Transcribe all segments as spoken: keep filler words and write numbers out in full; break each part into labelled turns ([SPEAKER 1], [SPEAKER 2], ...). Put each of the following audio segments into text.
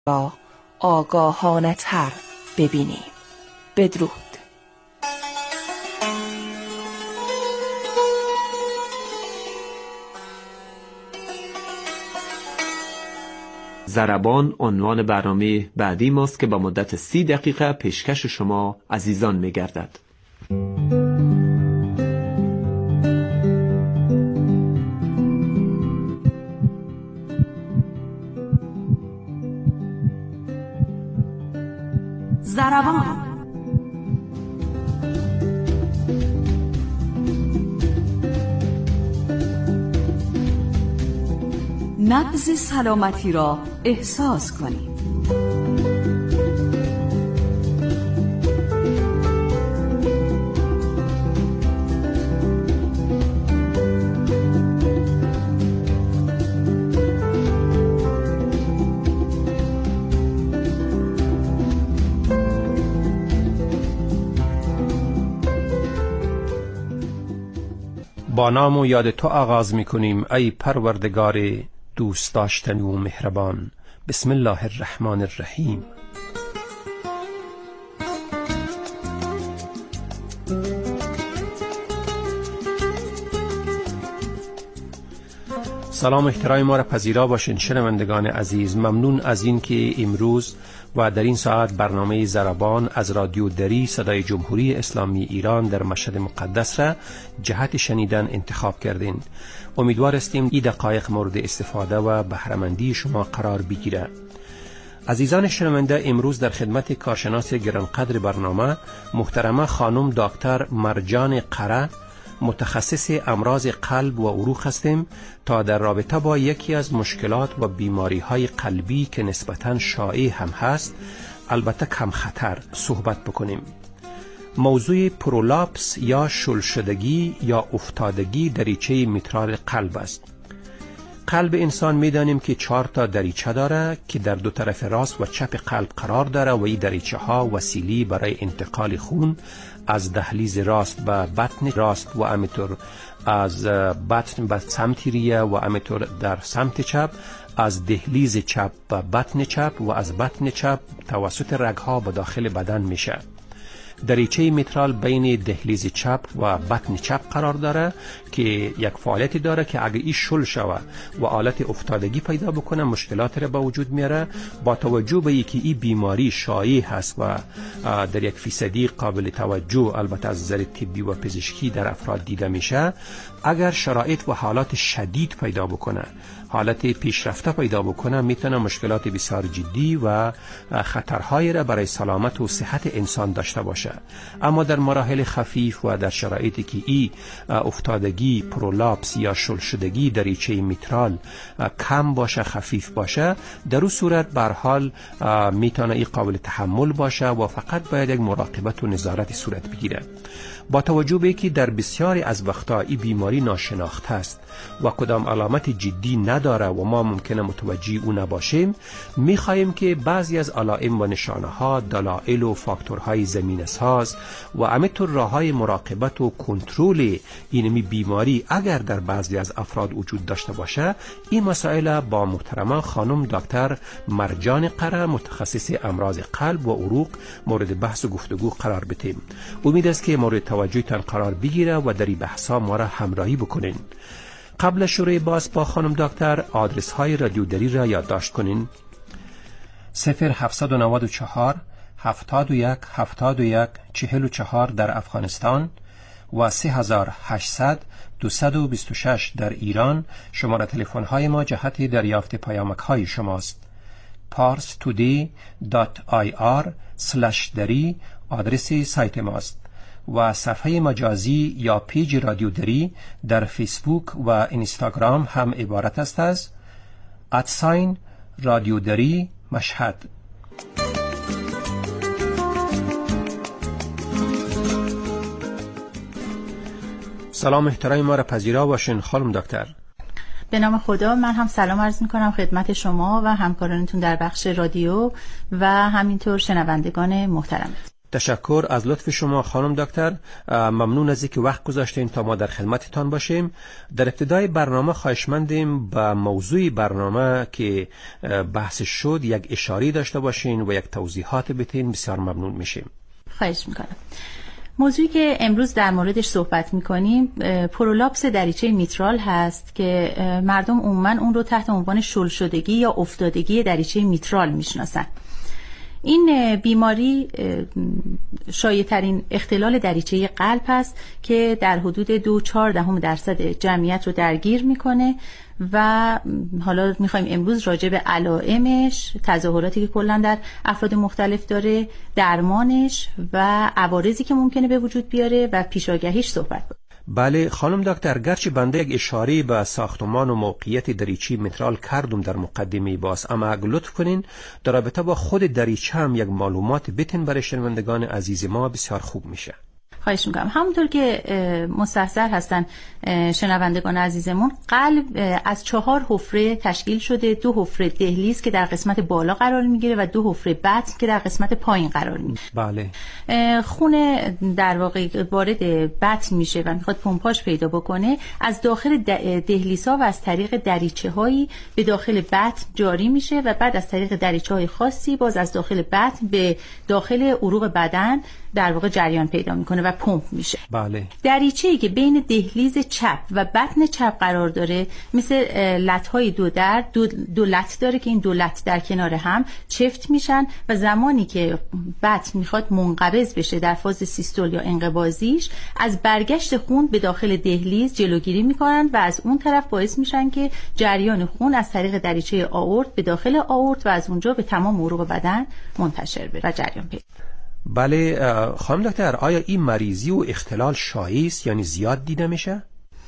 [SPEAKER 1] را آگاهانه تر ببینیم. بدرود.
[SPEAKER 2] ضربان عنوان برنامه بعدی ماست که با مدت سی دقیقه پیشکش شما عزیزان می‌گردد.
[SPEAKER 3] ضربان. نبض سلامتی را احساس کنید.
[SPEAKER 4] با نام و یاد تو آغاز می کنیم ای پروردگار دوست داشتنی و مهربان. بسم الله الرحمن الرحیم. سلام احترام ما را پذیرا باشین شنوندگان عزیز. ممنون از این که امروز و در این ساعت برنامه ضربان از رادیو دری صدای جمهوری اسلامی ایران در مشهد مقدس را جهت شنیدن انتخاب کردین. امیدوار هستیم این دقایق مورد استفاده و بهره‌مندی شما قرار بگیره. عزیزان شنونده، امروز در خدمت کارشناس گرانقدر برنامه محترمه خانم دکتر مرجان قره، متخصص امراض قلب و عروق هستیم تا در رابطه با یکی از مشکلات و بیماری های قلبی که نسبتاً شایع هم هست، البته کم خطر، صحبت بکنیم. موضوع پرولاپس یا شل شدگی یا افتادگی دریچه میترال قلب است. قلب انسان میدانیم که چهار تا دریچه داره که در دو طرف راست و چپ قلب قرار داره و این دریچه ها وسیله برای انتقال خون از دهلیز راست به بطن راست و همینطور از بطن به سمت ریه و همینطور در سمت چپ، از دهلیز چپ به بطن چپ و از بطن چپ توسط رگها به داخل بدن میشه. دریچه میترال بین دهلیز چپ و بطن چپ قرار داره که یک فعالیتی داره که اگه این شل شوه و حالت افتادگی پیدا بکنه مشکلات را به وجود میاره. با توجه به اینکه این بیماری شایع هست و در یک فیصدی قابل توجه البته از نظر طبی و پزشکی در افراد دیده میشه، اگر شرایط و حالات شدید پیدا بکنه، حالت پیشرفته پیدا بکنه، میتونه مشکلات بسیار جدی و خطرهایی را برای سلامت و صحت انسان داشته باشه. اما در مراحل خفیف و در شرایطی که ای افتادگی، پرولاپس یا شل شدگی دریچه میترال کم باشه، خفیف باشه، در اون صورت به هر حال میتونه ای قابل تحمل باشه و فقط باید یک مراقبت و نظارت صورت بگیره. با توجه به اینکه در بسیاری از وقتا این بیماری ناشناخته است و کدام علامت جدی نداره و ما ممکنه متوجه او نباشیم، میخواهیم که بعضی از علائم و نشانه ها، دلایل و فاکتورهای زمینه ساز و همینطور راههای مراقبت و کنترل این بیماری اگر در بعضی از افراد وجود داشته باشه، این مسائل با محترمه خانم دکتر مرجان قره، متخصص امراض قلب و عروق، مورد بحث و گفتگو قرار بدیم. امید است که مورد توجهتان قرار بگیره و در این بحثا ما را همراهی بکنین. قبل شروع باز با خانم دکتر آدرس های رادیو دری را یادداشت کنین: صفر هفتصد و نود و چهار هفتاد و یک هفتاد و یک چهل و چهار در افغانستان و سه هزار و هشتصد دویست و بیست و شش در ایران. شماره تلفن های ما جهت دریافت پیامک های شماست. پارس تودی دات آی آر سلش دری آدرس سایت ماست و صفحه مجازی یا پیج رادیو دری در فیسبوک و اینستاگرام هم عبارت است از ادساین رادیو دری مشهد. سلام احترام ما را پذیرا باشین خانم دکتر.
[SPEAKER 5] به نام خدا، من هم سلام عرض می کنم خدمت شما و همکارانتون در بخش رادیو و همینطور شنوندگان محترم.
[SPEAKER 4] تشکر از لطف شما خانم دکتر. ممنون از اینکه وقت گذاشتین تا ما در خدمتتان باشیم. در ابتدای برنامه خواهشمندیم به موضوع برنامه که بحث شد یک اشاره داشته باشین و یک توضیحات بدین. بسیار ممنون میشیم.
[SPEAKER 5] خواهش میکنم. موضوعی که امروز در موردش صحبت میکنیم پرولاپس دریچه میترال هست که مردم عموما اون رو تحت عنوان شل شدگی یا افتادگی دریچه میترال میشناسن. این بیماری شایع‌ترین اختلال دریچه قلب است که در حدود دو چهار دهم درصد جمعیت رو درگیر میکنه و حالا میخوایم امروز راجع به علائمش، تظاهراتی که کلا در افراد مختلف داره، درمانش و عوارضی که ممکنه به وجود بیاره و پیشاگهیش صحبت کنیم.
[SPEAKER 4] بله خانم دکتر، گرچه بنده یک اشاره به ساختمان و موقعیت دریچه میترال کردم در مقدمه باز، اما اگه لطف کنین در رابطه با خود دریچه هم یک معلومات بتین برای شنوندگان عزیز ما بسیار خوب میشه.
[SPEAKER 5] خواهش میکنم. همونطور که مستحضر هستن شنوندگان عزیزمون، قلب از چهار حفره تشکیل شده. دو حفره دهلیز که در قسمت بالا قرار میگیره و دو حفره بطن که در قسمت پایین قرار میگیره.
[SPEAKER 4] بله.
[SPEAKER 5] خون در واقع وارد بطن میشه و میخواد پمپاژ پیدا بکنه، از داخل دهلیزها و از طریق دریچه هایی به داخل بطن جاری میشه و بعد از طریق دریچه های خاصی باز از داخل بطن به داخل عروق بدن در واقع جریان پیدا میکنه و پمپ میشه.
[SPEAKER 4] بله.
[SPEAKER 5] دریچه‌ای که بین دهلیز چپ و بطن چپ قرار داره مثل لت‌های دو در دو, دو لت داره که این دو لت در کنار هم چفت میشن و زمانی که بطن میخواد منقبض بشه در فاز سیستول یا انقباضیش، از برگشت خون به داخل دهلیز جلوگیری میکنن و از اون طرف باعث میشن که جریان خون از طریق دریچه آئورت به داخل آئورت و از اونجا به تمام عروق بدن منتشر بشه و جریان پیدا.
[SPEAKER 4] بله خانم دکتر، آیا این مریضی و اختلال شایع است یعنی زیاد دیده میشه؟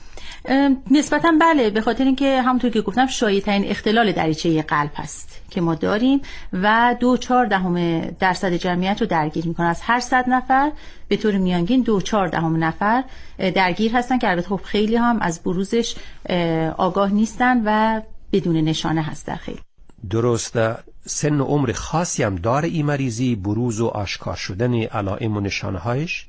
[SPEAKER 5] نسبتاً بله، به خاطر اینکه همونطور که گفتم شایع ترین اختلال دریچه قلب هست که ما داریم و دو چهار دهم درصد جمعیت رو درگیر میکنه. از هر صد نفر به طور میانگین دو چهار دهم نفر درگیر هستن که البته خب خیلی هم از بروزش آگاه نیستن و بدون نشانه هست در خیلی.
[SPEAKER 4] درسته. سن و عمر خاصی هم داره این مریضی، بروز و آشکار شدن علائم و نشانه هایش؟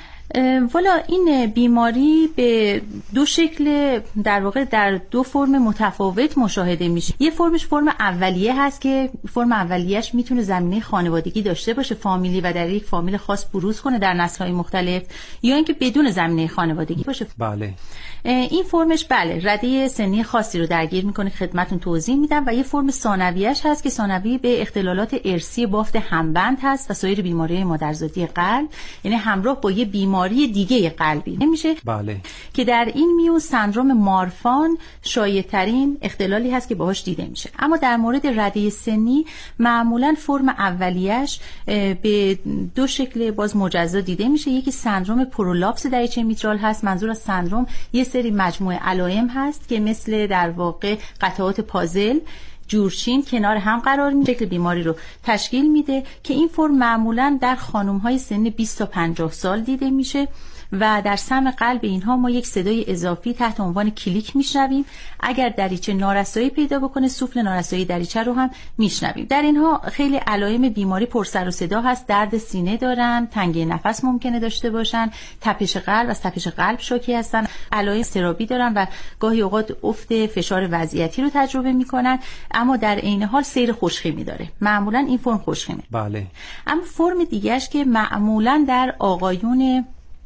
[SPEAKER 5] والا این بیماری به دو شکل در واقع در دو فرم متفاوت مشاهده میشه. یه فرمش فرم اولیه هست که فرم اولیه‌اش میتونه زمینه خانوادگی داشته باشه، فامیلی، و در یک فامیل خاص بروز کنه در نسل‌های مختلف، یا اینکه بدون زمینه خانوادگی باشه.
[SPEAKER 4] بله.
[SPEAKER 5] این فرمش بله رده سنی خاصی رو درگیر میکنه، خدمتتون توضیح میدم. و یه فرم ثانویه‌اش هست که ثانوی به اختلالات ارثی بافت همبند هست و سایر بیماری‌های مادرزادی قلب، یعنی همراه با یه بیماری دیگه قلبی نمیشه.
[SPEAKER 4] بله. که
[SPEAKER 5] در این میون سندروم مارفان شایع ترین اختلالی هست که باهاش دیده میشه. اما در مورد رده سنی معمولا فرم اولیه‌اش به دو شکل باز مجزا دیده میشه. یکی سندروم پرولاپس دریچه میترال هست. منظور از سندروم یه سری مجموعه علائم هست که مثل در واقع قطعات پازل جورچین کنار هم قرار میده، شکل بیماری رو تشکیل میده که این فرم معمولا در خانم‌های سن بیست تا پنجاه سال دیده میشه و در سم قلب اینها ما یک صدای اضافی تحت عنوان کلیک میشنویم. اگر دریچه نارسایی پیدا بکنه سوفل نارسایی دریچه رو هم میشنویم. در اینها خیلی علائم بیماری پر سر و صدا هست. درد سینه دارن، تنگی نفس ممکنه داشته باشن، تپش قلب، از تپش قلب شوکی هستن، علائم اضطرابی دارن و گاهی اوقات افت فشار وضعیتی رو تجربه میکنن. اما در عین حال سیر خوشخیمی داره. معمولا این فرم خوشخیمه.
[SPEAKER 4] بله.
[SPEAKER 5] اما فرم دیگه‌اش که معمولا در آقایون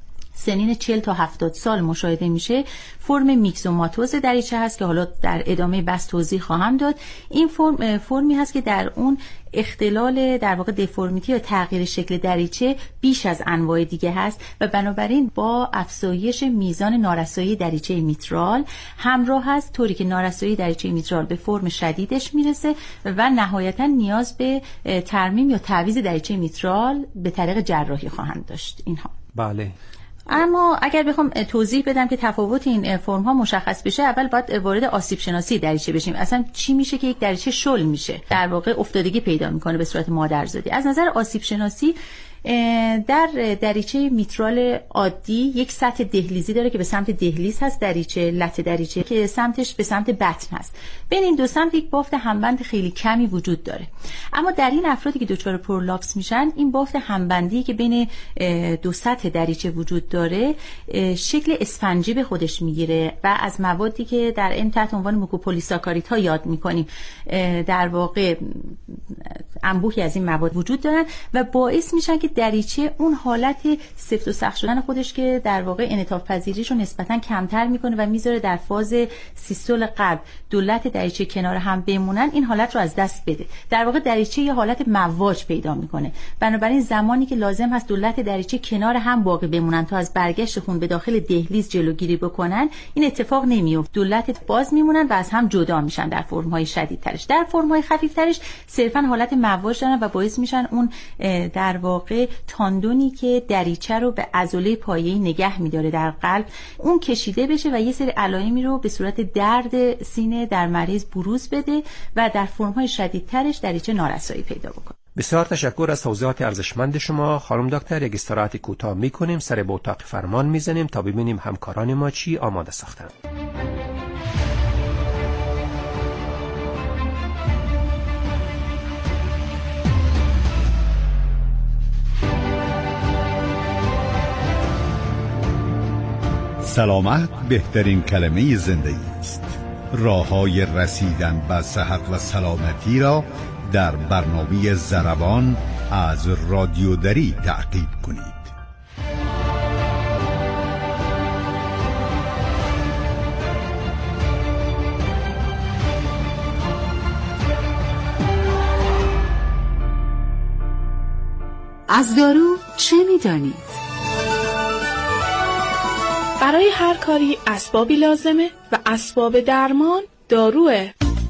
[SPEAKER 5] سنین چهل تا هفتاد سال مشاهده میشه، فرم میکزوماتوز دریچه هست که حالا در ادامه بحث توضیح خواهم داد. این فرم فرمی هست که در اون اختلال در واقع دفرمیتی یا تغییر شکل دریچه بیش از انواع دیگه هست و بنابراین با افزایش میزان نارسایی دریچه میترال همراه هست، طوری که نارسایی دریچه میترال به فرم شدیدش میرسه و نهایتا نیاز به ترمیم یا تعویض دریچه میترال به طریق جراحی خواهند داشت اینها.
[SPEAKER 4] بله.
[SPEAKER 5] اما اگر بخوام توضیح بدم که تفاوت این فرم ها مشخص بشه، اول باید وارد آسیب شناسی دریچه بشیم. اصلا چی میشه که یک دریچه شل میشه، در واقع افتادگی پیدا میکنه به صورت مادرزادی. از نظر آسیب شناسی در دریچه میترال عادی یک سطح دهلیزی داره که به سمت دهلیز هست، دریچه لثه دریچه که سمتش به سمت بطن هست. بین این دو سمت یک بافت همبند خیلی کمی وجود داره. اما در این افرادی که دچار پرولاپس میشن، این بافت همبندی که بین دو سطح دریچه وجود داره شکل اسفنجی به خودش میگیره و از موادی که در علم تحت عنوان موکوپولیساکاریدها یاد میکنیم در واقع انبوهی از این مواد وجود دارن و باعث میشن که دریچه اون حالت سفت و سخت شدن خودش که در واقع انعطاف پذیریش رو نسبتا کمتر میکنه و میذاره در فاز سیستول قلب دولت دریچه کنار هم بمونن، این حالت رو از دست بده. در واقع دریچه یه حالت مواج پیدا میکنه. بنابراین زمانی که لازم هست دولت دریچه کنار هم باقی بمونن تا از برگشت خون به داخل دهلیز جلوگیری بکنن، این اتفاق نمیفته. دولت باز میمونن و از هم جدا میشن در فرم‌های شدیدترش. در فرم‌های خفیف‌ترش صرفاً حالت مواج دارن و باعث میشن اون در واقع تاندونی که دریچه رو به عضله پایه‌ای نگه می‌داره در قلب اون کشیده بشه و یه سری علائمی رو به صورت درد سینه در مریض بروز بده و در فرم‌های شدیدترش دریچه نارسایی پیدا بکنه.
[SPEAKER 4] بسیار تشکر از توضیحات ارزشمند شما خانم دکتر. یک استراحت کوتاه می‌کنیم، سر به اتاق فرمان می‌زنیم تا ببینیم همکاران ما چی آماده ساختند.
[SPEAKER 6] سلامت بهترین کلمه زندگی است. راه‌های رسیدن به صحت و سلامتی را در برنامه ضربان از رادیو دری تعقیب کنید.
[SPEAKER 3] از دارو چه می‌دانید؟
[SPEAKER 7] برای هر کاری اسبابی لازمه و اسباب درمان داروه.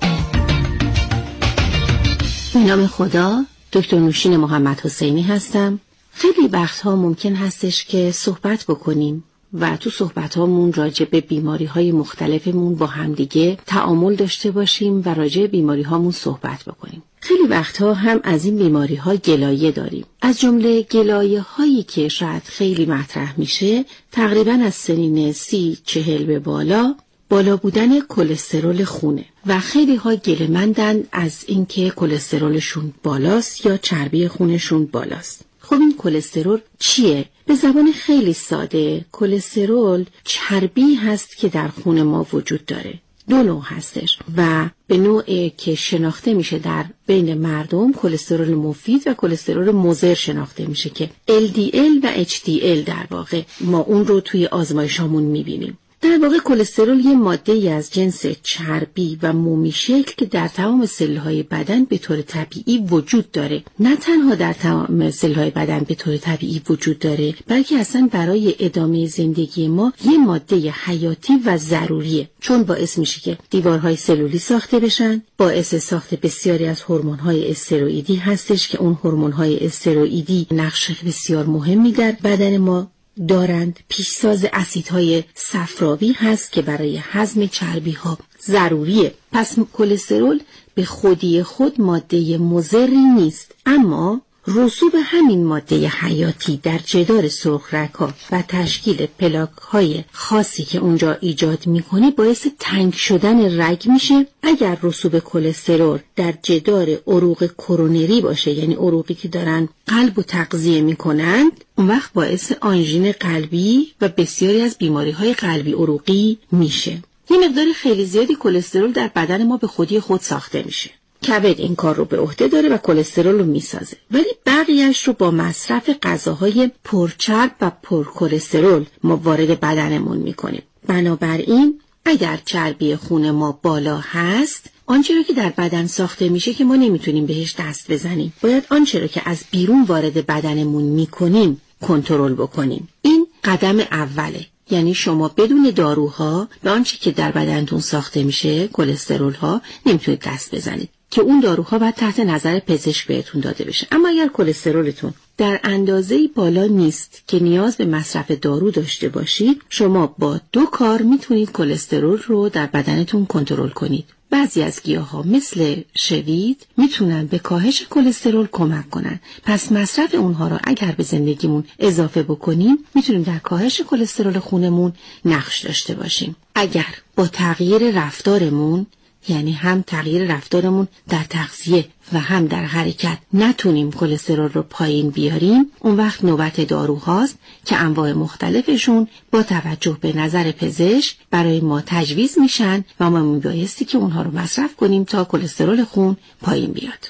[SPEAKER 8] به نام خدا، دکتر نوشین محمد حسینی هستم. خیلی وقتها ممکن هستش که صحبت بکنیم و تو صحبت هامون راجع به بیماری های مختلفمون با همدیگه تعامل داشته باشیم و راجع به بیماری هامون صحبت بکنیم. خیلی وقتها هم از این بیماری ها گلایه داریم. از جمله گلایه هایی که شاید خیلی مطرح میشه تقریبا از سنین سی چهل به بالا بالا بودن کلسترول خونه و خیلی ها گله‌مندن از اینکه کلسترولشون بالاست یا چربی خونشون بالاست. خب این کلسترول چیه؟ به زبان خیلی ساده، کلسترول چربی هست که در خون ما وجود داره. دو نوع هستش و به نوعی که شناخته میشه در بین مردم کلسترول مفید و کلسترول مضر شناخته میشه که ال دی ال و اچ دی ال در واقع ما اون رو توی آزمایشامون میبینیم. در واقع کلسترول یه ماده‌ای از جنس چربی و مومی شکل که در تمام سلول‌های بدن به طور طبیعی وجود داره. نه تنها در تمام سلول‌های بدن به طور طبیعی وجود داره، بلکه اصلا برای ادامه زندگی ما یه ماده حیاتی و ضروریه، چون باعث میشه که دیوارهای سلولی ساخته بشن، باعث ساخت بسیاری از هورمون‌های استروئیدی هستش که اون هورمون‌های استروئیدی نقش بسیار مهمی در بدن ما دارند. پیشساز اسیدهای صفراوی هست که برای هضم چربی ها ضروریه. پس کلسترول به خودی خود ماده مضری نیست، اما رسوب همین ماده حیاتی در جدار سرخ رگ‌ها و تشکیل پلاک‌های خاصی که اونجا ایجاد میکنه باعث تنگ شدن رگ میشه. اگر رسوب کلسترول در جدار عروق کرونری باشه، یعنی عروقی که دارن قلب و تغذیه میکنند، اون وقت باعث آنژین قلبی و بسیاری از بیماری‌های قلبی عروقی میشه. یه مقدار خیلی زیادی کلسترول در بدن ما به خودی خود ساخته میشه. کبد این کار رو به عهده داره و کلسترول رو میسازه، ولی بقیهش رو با مصرف غذاهای پرچرب و پرکلسترول ما وارد بدنمون میکنیم. بنابراین اگر چربی خون ما بالا هست، آنچه رو که در بدن ساخته میشه که ما نمیتونیم بهش دست بزنیم. باید آنچه رو که از بیرون وارد بدنمون میکنیم کنترل بکنیم. این قدم اوله. یعنی شما بدون داروها به آنچه که در بدنتون ساخته میشه، کلسترول ها، نمیتونید دست بزنید که اون داروها باید تحت نظر پزشک بهتون داده بشه. اما اگر کلسترولتون در اندازه‌ای بالا نیست که نیاز به مصرف دارو داشته باشید، شما با دو کار میتونید کلسترول رو در بدنتون کنترل کنید. بعضی از گیاها مثل شوید میتونن به کاهش کلسترول کمک کنن. پس مصرف اونها رو اگر به زندگیمون اضافه بکنیم میتونیم در کاهش کلسترول خونمون نقش داشته باشیم. اگر با تغییر رفتارمون، یعنی هم تغییر رفتارمون در تغذیه و هم در حرکت، نتونیم کلسترول رو پایین بیاریم، اون وقت نوبت داروهاست که انواع مختلفشون با توجه به نظر پزشک برای ما تجویز میشن و ما میبایستی که اونها رو مصرف کنیم تا کلسترول خون پایین بیاد.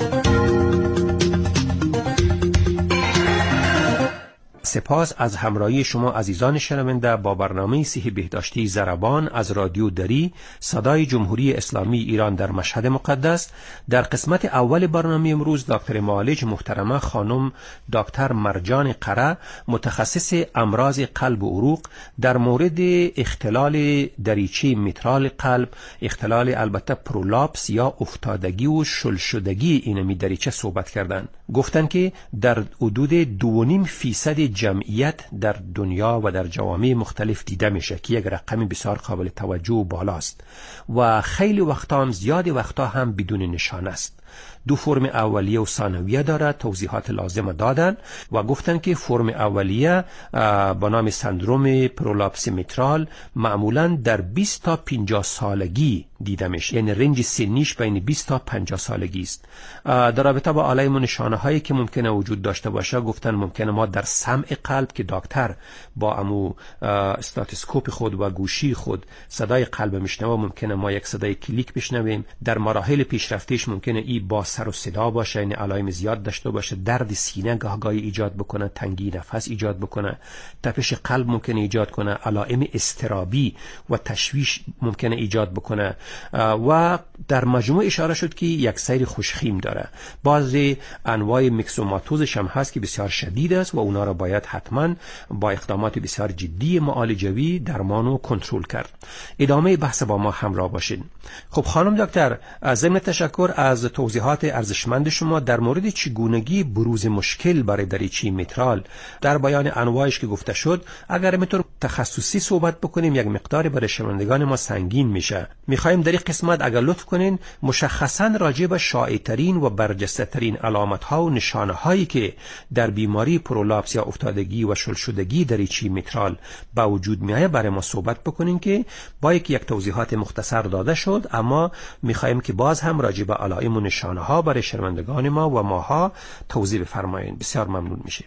[SPEAKER 4] سپاس از همراهی شما عزیزان شنونده با برنامه صحی بهداشتی ضربان از رادیو دری صدای جمهوری اسلامی ایران در مشهد مقدس. در قسمت اول برنامه امروز دکتر معالج محترمه خانم دکتر مرجان قره، متخصص امراض قلب و عروق، در مورد اختلال دریچه میترال قلب، اختلال البته پرولاپس یا افتادگی و شل شدگی اینمی دریچه صحبت کردند. گفتن که در حدود دو و نیم فیصد جمعیت در دنیا و در جوامع مختلف دیده میشه که یک رقم بسیار قابل توجه و بالاست و خیلی وقتا هم زیاد وقتا هم بدون نشان است. دو فرم اولیه و ثانویه داره، توضیحات لازم دادن و گفتن که فرم اولیه با نام سندروم پرولاپس میترال معمولا در بیست تا پنجاه سالگی دیده میشه، یعنی رنج سنیش بین بیست تا پنجاه سالگی است. در رابطه با علائم و نشانه هایی که ممکنه وجود داشته باشه، گفتن ممکنه ما در سمع قلب که دکتر با امو استاتوسکوپ خود و گوشی خود صدای قلب میشنوه، ممکنه ما یک صدای کلیک بشنویم. در مراحل پیشرفتیش ممکنه ای با سر و صدا باشه، یعنی علائم زیاد داشته باشه، درد سینه گاهگاهی ایجاد بکنه، تنگی نفس ایجاد بکنه، تپش قلب ممکنه ایجاد کنه، علائم اضطرابی و تشویش ممکنه ایجاد بکنه و در مجموع اشاره شد که یک سیر خوشخیم داره. بعضی انواع میکسوماتوزش هم هست که بسیار شدید است و اونا را باید حتما با اقدامات بسیار جدی معالجوی درمان و کنترل کرد. ادامه بحث با ما همراه باشین. خب خانم دکتر، از ضمن تشکر از توضیحات ارزشمند شما در مورد چگونگی بروز مشکل برای دریچه میترال در بیان انواعش که گفته شد، اگر میتونم تخصصی صحبت بکنیم یک مقداری برای شنوندگان ما سنگین میشه. میخوایم در این قسمت اگر لطف کنین مشخصا راجع به شایع‌ترین و برجسته‌ترین علامت‌ها و نشانه‌هایی که در بیماری پرولاپس یا افتادگی و شل شدگی دریچه میترال با وجود میاد برای ما صحبت بکنین که با یک یک توضیحات مختصر داده شد، اما میخوایم که باز هم راجع به علائم و نشانه‌ها برای شنوندگان ما و ماها توضیح بفرمایید. بسیار ممنون میشیم.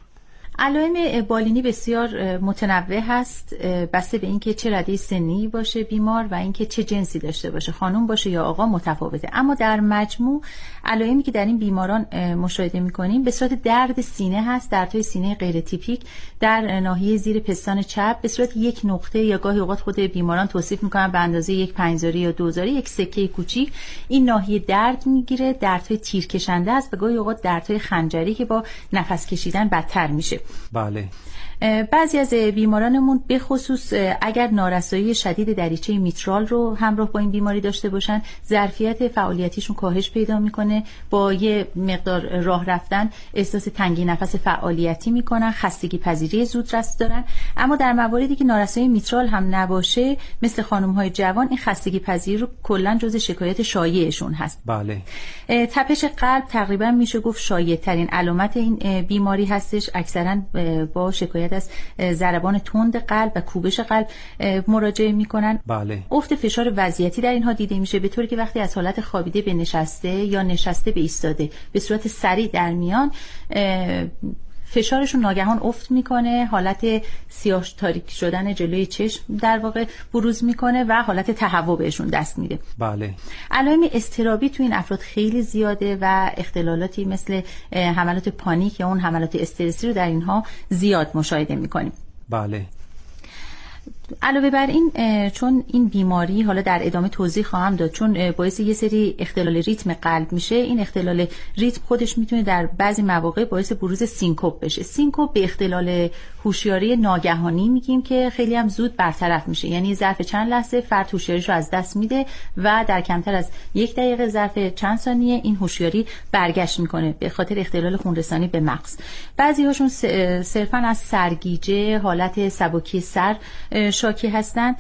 [SPEAKER 5] علائم بالینی بسیار متنوع هست، بسته به اینکه چه رده سنی باشه بیمار و اینکه چه جنسی داشته باشه، خانم باشه یا آقا متفاوته. اما در مجموع علائمی که در این بیماران مشاهده می‌کنیم به صورت درد سینه هست، دردهای سینه غیر تیپیک در ناحیه زیر پستان چپ به صورت یک نقطه یا گاهی اوقات خود بیماران توصیف می‌کنن به اندازه یک پنج‌زاری یا دوزاری، یک سکه کوچیک این ناحیه درد میگیره. دردهای تیرکشنده است و گاهی اوقات دردهای خنجری که با نفس کشیدن بدتر میشه.
[SPEAKER 4] بله.
[SPEAKER 5] بعضی از بیمارانمون به خصوص اگر نارسایی شدید دریچه میترال رو همراه با این بیماری داشته باشن، ظرفیت فعالیتیشون کاهش پیدا میکنه، با یه مقدار راه رفتن احساس تنگی نفس فعالیتی میکنن، خستگی پذیری زودرس دارن. اما در مواردی که نارسایی میترال هم نباشه، مثل خانم‌های جوان، این خستگی پذیری رو کلا جزء شکایت شایعشون هست.
[SPEAKER 4] بله.
[SPEAKER 5] تپش قلب تقریبا میشه گفت شایع ترین علامت این بیماری هستش. اکثرا با شکایت از ضربان تند قلب و کوبش قلب مراجعه میکنن.
[SPEAKER 4] بله.
[SPEAKER 5] افت فشار وضعیتی در اینها دیده میشه، به طوری که وقتی از حالت خوابیده به نشسته یا نشسته به ایستاده به صورت سریع در میان، فشارشون ناگهان افت میکنه، حالت سیاه تاریک شدن جلوی چشم در واقع بروز میکنه و حالت تهوع بهشون دست میده.
[SPEAKER 4] بله.
[SPEAKER 5] علائم اضطرابی تو این افراد خیلی زیاده و اختلالاتی مثل حملات پانیک یا اون حملات استرسی رو در اینها زیاد مشاهده میکنیم.
[SPEAKER 4] بله.
[SPEAKER 5] علاوه بر این، چون این بیماری حالا در ادامه توضیح خواهم داد، چون باعث یه سری اختلال ریتم قلب میشه، این اختلال ریتم خودش میتونه در بعضی مواقع باعث بروز سینکوپ بشه. سینکوپ به اختلال هوشیاری ناگهانی میگیم که خیلی هم زود برطرف میشه، یعنی ظرف چند لحظه فرد هوشیاریش رو از دست میده و در کمتر از یک دقیقه ظرف چند ثانیه این هوشیاری برگشت میکنه به خاطر اختلال خونرسانی به مغز. بعضی هاشون صرفا از سرگیجه، حالت سبکی سر شاکی هستن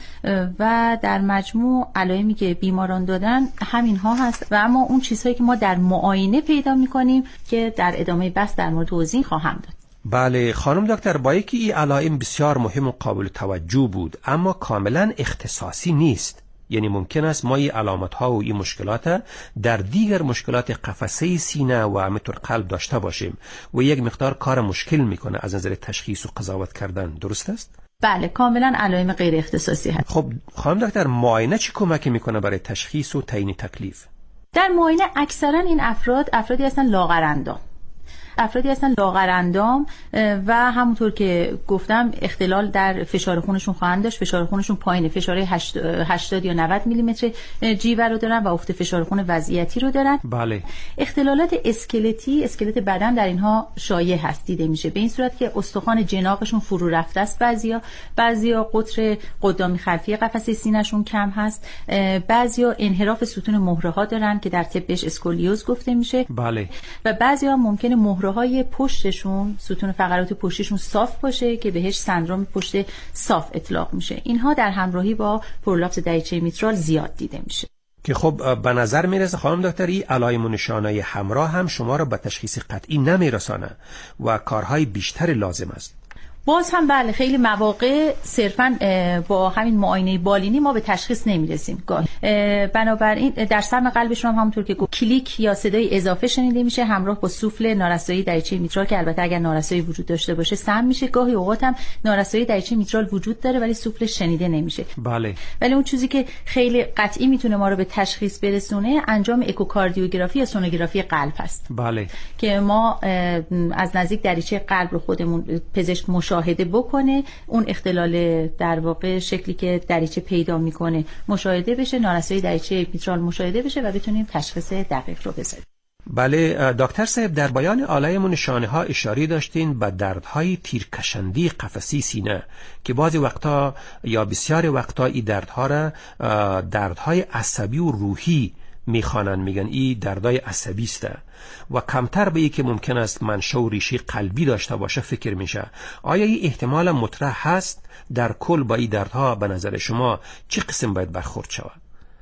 [SPEAKER 5] و در مجموع علائمی که بیماران دادن همین ها هست و اما اون چیزهایی که ما در معاینه پیدا می‌کنیم که در ادامه بحث در مورد توضیح خواهم داد.
[SPEAKER 4] بله خانم دکتر، با اینکه این علائم بسیار مهم و قابل توجه بود اما کاملا اختصاصی نیست. یعنی ممکن است ما این علامت ها و این مشکلات در دیگر مشکلات قفسه سینه و همینطور قلب داشته باشیم و یک مقدار کار مشکل میکنه از نظر تشخیص و قضاوت کردن. درست است؟
[SPEAKER 5] بله کاملا علائم غیر اختصاصی هست.
[SPEAKER 4] خب خانم دکتر، معاینه چی کمک میکنه برای تشخیص و تعیین تکلیف؟
[SPEAKER 5] در معاینه اکثرا این افراد افرادی هستن لاغرندام افرادی هستن لاغرندام و همونطور که گفتم اختلال در فشار خونشون خواهند داشت. فشار خونشون پایینه، فشار هشتاد یا نود میلیمتر جیوه رو دارن و افت فشار خون وضعیتی رو دارن.
[SPEAKER 4] بله.
[SPEAKER 5] اختلالات اسکلتی، اسکلت بدن در اینها شایع هست، دیده میشه به این صورت که استخوان جناقشون فرو رفته است. بعضیا بعضیا قطر قدامی خلفی قفسه سینه‌شون کم هست. بعضیا انحراف ستون مهره ها دارن که در طب بهش اسکولیوز گفته میشه.
[SPEAKER 4] بله.
[SPEAKER 5] و بعضیا ممکنه مهره های پشتشون، ستون فقرات پشتشون صاف باشه که بهش سندرم پشت صاف اطلاق میشه. اینها در همراهی با پرولاپس دریچه میترال زیاد دیده میشه.
[SPEAKER 4] که خب به نظر میرسه خانم دکتر این علائم و نشانه همراه هم شما را به تشخیص قطعی نمیرسانه و کارهای بیشتر لازم است.
[SPEAKER 5] باز هم بله خیلی مواقع صرفاً با همین معاینه بالینی ما به تشخیص نمیرسیم. بنابراین در سم قلبشون هم همونطور که گفت کلیک یا صدای اضافه شنیده میشه همراه با سوفل نارسایی دریچه میترال که البته اگر نارسایی وجود داشته باشه سم میشه. گاهی اوقات هم نارسایی دریچه میترال وجود داره ولی سوفل شنیده نمیشه.
[SPEAKER 4] بله. ولی
[SPEAKER 5] اون چیزی که خیلی قطعی میتونه ما رو به تشخیص برسونه انجام اکوکاردیوگرافی یا سونوگرافی قلب هست.
[SPEAKER 4] بله.
[SPEAKER 5] که ما از نزدیک دریچه قلب رو خودمون پزشک مشاهده بکنه، اون اختلال در واقع شکلی که دریچه پیدا میکنه مشاهده بشه، نارسایی دریچه میترال مشاهده بشه و بتونیم تشخیص دقیق رو بذاریم.
[SPEAKER 4] بله دکتر صاحب، در بیان علائم و نشانه ها اشاره داشتین به دردهای تیرکشندی قفسه سینه که بعضی وقتا یا بسیار وقتا این دردها را دردهای عصبی و روحی میخوانن، میگن این دردهای عصبی است و کمتر به این که ممکن است منشأ و ریشه قلبی داشته باشه فکر میشه. آیا این احتمال مطرح هست؟ در کل با این دردها به نظر شما چه قسم باید برخورد شود؟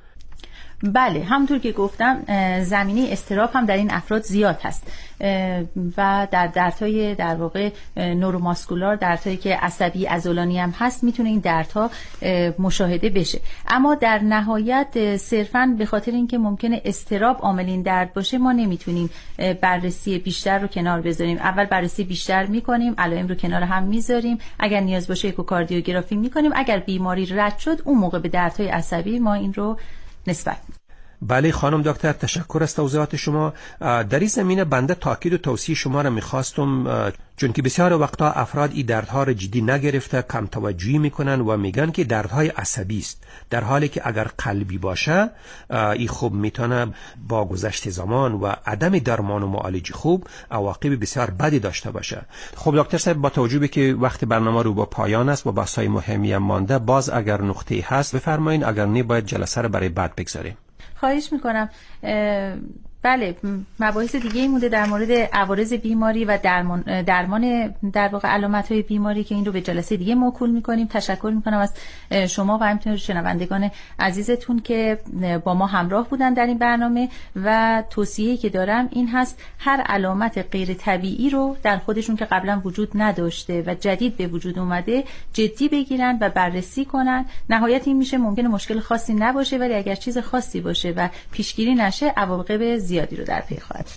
[SPEAKER 5] بله همونطور که گفتم زمینه اضطراب هم در این افراد زیاد هست و در دردهای در واقع نوروماسکولار، دردهایی که عصبی عضلانی هم هست میتونه این دردها مشاهده بشه. اما در نهایت صرفاً به خاطر اینکه ممکنه اضطراب عامل این درد باشه ما نمیتونیم بررسی بیشتر رو کنار بذاریم. اول بررسی بیشتر میکنیم، علائم رو کنار هم میذاریم، اگر نیاز باشه اکوکاردیوگرافی میکنیم، اگر بیماری رد شد اون موقع به دردهای عصبی ما این رو نسبت.
[SPEAKER 4] بله خانم دکتر، تشکر از توضیحات شما. در این زمینه بنده تاکید و توصیه شما را میخواستم، چون که بسیار وقتا افراد این دردها را جدی نگرفته کم توجهی میکنن و میگن که دردهای عصبی است، در حالی که اگر قلبی باشه این خوب میتونه با گذشت زمان و عدم درمان و معالجه خوب عواقب بسیار بدی داشته باشه. خب دکتر صاحب، با توجه به که وقت برنامه رو با پایان است و بحث‌های مهمی مانده، باز اگر نقطه‌ای هست بفرمایید، اگر نه باید جلسه رو برای بعد بگذاریم.
[SPEAKER 5] خواهش میکنم. بله مباحث دیگه ای مونده در مورد عوارض بیماری و درمان درمان در واقع علامت‌های بیماری که این رو به جلسه دیگه موکول می‌کنیم. تشکر می‌کنم از شما و همینطور شنوندگان عزیزتون که با ما همراه بودن در این برنامه و توصیه‌ای که دارم این هست هر علامت غیر طبیعی رو در خودشون که قبلا وجود نداشته و جدید به وجود اومده جدی بگیرن و بررسی کنن. نهایت این میشه ممکنه مشکل خاصی نباشه ولی اگر چیز خاصی باشه و پیشگیری نشه عواقب زیادی رو در پی خواهد.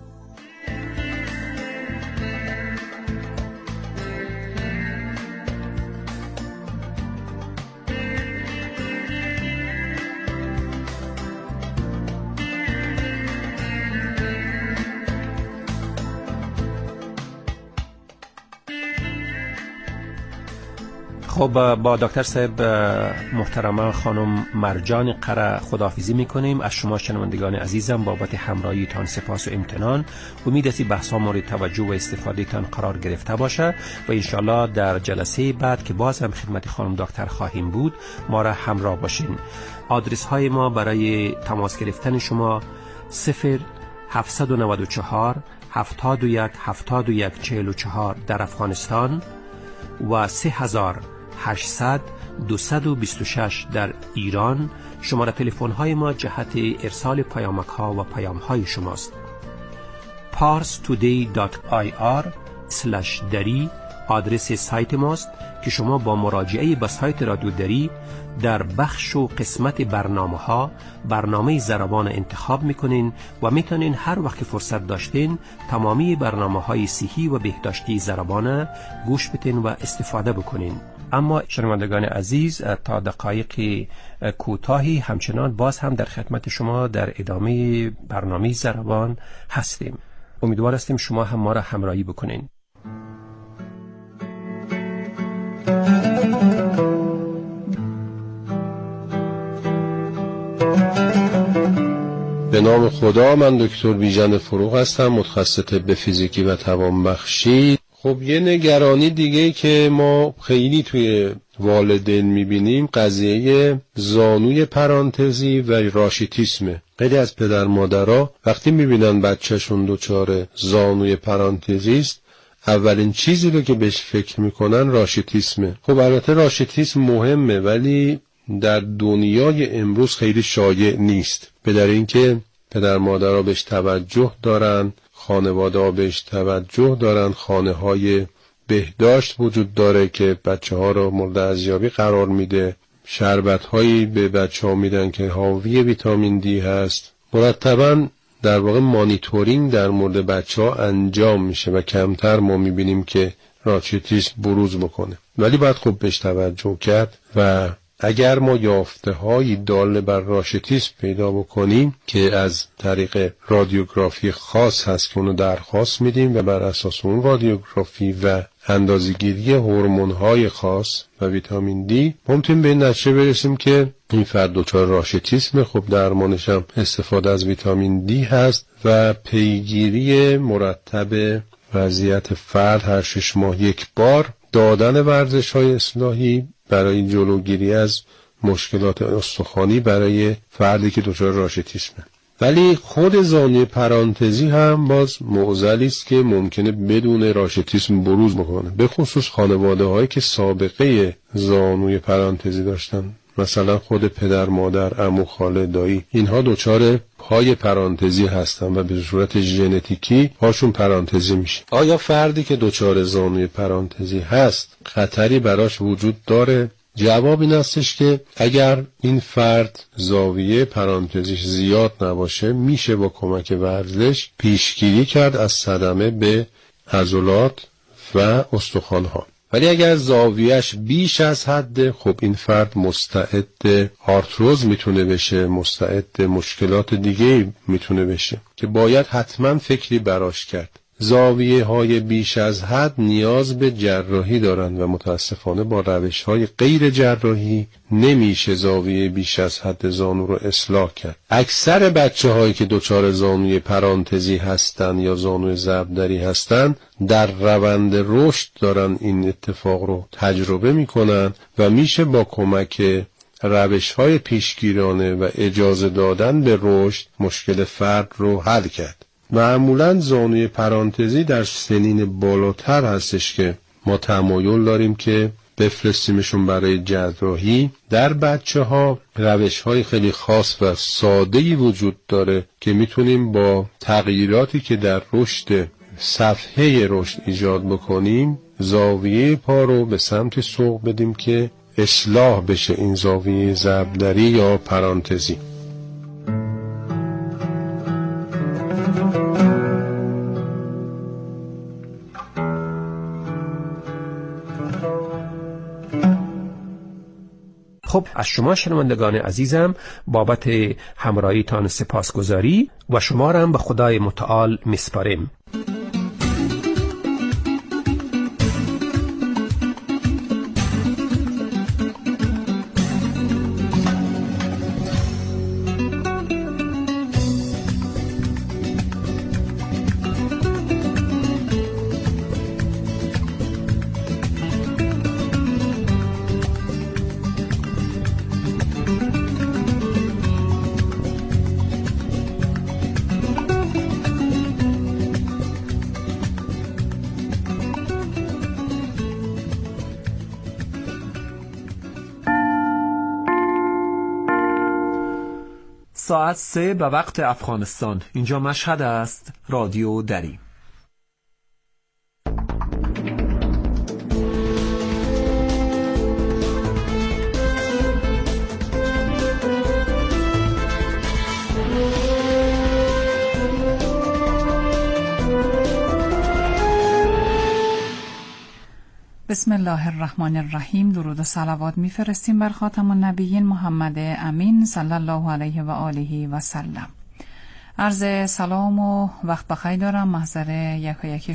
[SPEAKER 4] خب با دکتر صاحب محترمه خانم مرجان قره خداحافظی میکنیم. از شما شنوندگان عزیزم بابت همراهی تان سپاس و امتنان. امید است بحث ها مورد توجه و استفاده تان قرار گرفته باشه و انشالله در جلسه بعد که باز هم خدمت خانم دکتر خواهیم بود ما را همراه باشین. آدرس های ما برای تماس گرفتن شما صفر هفتصد و نود و چهار هفتاد و یک هفتاد و یک چهل و چهار در افغانستان و سه هزار هشتصد دویست و بیست و شش در ایران شماره تلفن های ما جهت ارسال پیامک ها و پیام های شماست. پارس تودی دات آی آر اسلش دری آدرس سایت ماست که شما با مراجعه به سایت رادیو دری در بخش و قسمت برنامه ها برنامه زربان انتخاب میکنین و میتونین هر وقت فرصت داشتین تمامی برنامه های صحی و بهداشتی زربان گوش بتین و استفاده بکنین. اما شنوندگان عزیز، تا دقایق کوتاهی همچنان باز هم در خدمت شما در ادامه برنامه زربان هستیم. امیدوار هستیم شما هم ما را همراهی بکنین.
[SPEAKER 9] به نام خدا، من دکتر بیژن فروغ هستم، متخصص طب فیزیکی و توانبخشی. خب یه نگرانی دیگه که ما خیلی توی والدین میبینیم قضیه زانوی پرانتزی و راشیتیسمه. خیلی از پدر مادرها وقتی میبینن بچهشون دچار زانوی پرانتزی است، اولین چیزی رو که بهش فکر میکنن راشیتیسمه. خب البته راشیتیسم مهمه، ولی در دنیای امروز خیلی شایع نیست، به دلیل اینکه پدر مادرها بهش توجه دارن، خانواده ها بهش توجه دارن، خانه های بهداشت وجود داره که بچه ها رو مورد ارزیابی قرار میده، شربت هایی به بچه ها میدن که حاوی ویتامین دی هست. مرتباً در واقع مانیتورینگ در مورد بچه ها انجام میشه و کمتر ما میبینیم که راشیتیسم بروز بکنه، ولی باید خوب بهش توجه کرد و اگر ما یافته هایی دال بر راشیتیسم پیدا بکنیم که از طریق رادیوگرافی خاص هست که اونو درخواست میدیم و بر اساس اون رادیوگرافی و اندازه‌گیری هورمون های خاص و ویتامین دی ممکن به این نتیجه برسیم که این فرد دچار راشیتیسم. خب درمانش هم استفاده از ویتامین دی هست و پیگیری مرتب وضعیت فرد هر شش ماه یک بار، دادن ورزش های اصلاحی برای جلوگیری از مشکلات استخوانی برای فردی که دچار راشیتیسمه. ولی خود زانوی پرانتزی هم باز معضلی است که ممکنه بدون راشیتیسم بروز بکنه، به خصوص خانواده هایی که سابقه زانوی پرانتزی داشتن، مثلا خود پدر، مادر، عمو، خاله، دایی، اینها دچار پای پرانتزی هستن و به صورت ژنتیکی پاشون پرانتزی میشه. آیا فردی که دچار زانوی پرانتزی هست خطری براش وجود داره؟ جواب این هستش که اگر این فرد زاویه پرانتزیش زیاد نباشه میشه با کمک ورزش پیشگیری کرد از صدمه به عضلات و استخوان‌ها. ولی اگر زاویهش بیش از حد، خب این فرد مستعد آرتروز میتونه بشه، مستعد مشکلات دیگه میتونه بشه که باید حتما فکری براش کرد. زاویه های بیش از حد نیاز به جراحی دارند و متاسفانه با روش های غیر جراحی نمیشه زاویه بیش از حد زانو رو اصلاح کرد. اکثر بچه هایی که دچار زانوی پرانتزی هستن یا زانوی ضربدری هستن در روند رشد دارن این اتفاق رو تجربه میکنن و میشه با کمک روش های پیشگیرانه و اجازه دادن به رشد مشکل فرد رو حل کرد. معمولاً زانوی پرانتزی در سنین بالاتر هستش که ما تمایل داریم که بفرستیمشون برای جراحی. در بچه ها روش های خیلی خاص و ساده‌ای وجود داره که میتونیم با تغییراتی که در رشد صفحه رشد ایجاد بکنیم زاویه پا رو به سمت سوق بدیم که اصلاح بشه این زاویه ضربدری یا پرانتزی.
[SPEAKER 4] خب از شما شنوندگان عزیزم بابت همراهیتان سپاسگزاری و شما را هم به خدای متعال میسپاریم.
[SPEAKER 2] ساعت سه به وقت افغانستان. اینجا مشهد است، رادیو دری.
[SPEAKER 10] بسم الله الرحمن الرحیم. درود و صلوات میفرستیم بر خاتم النبیین محمد امین صلی الله علیه و آله و سلم. عرض سلام و وقت بخیر دارم محضر یکایک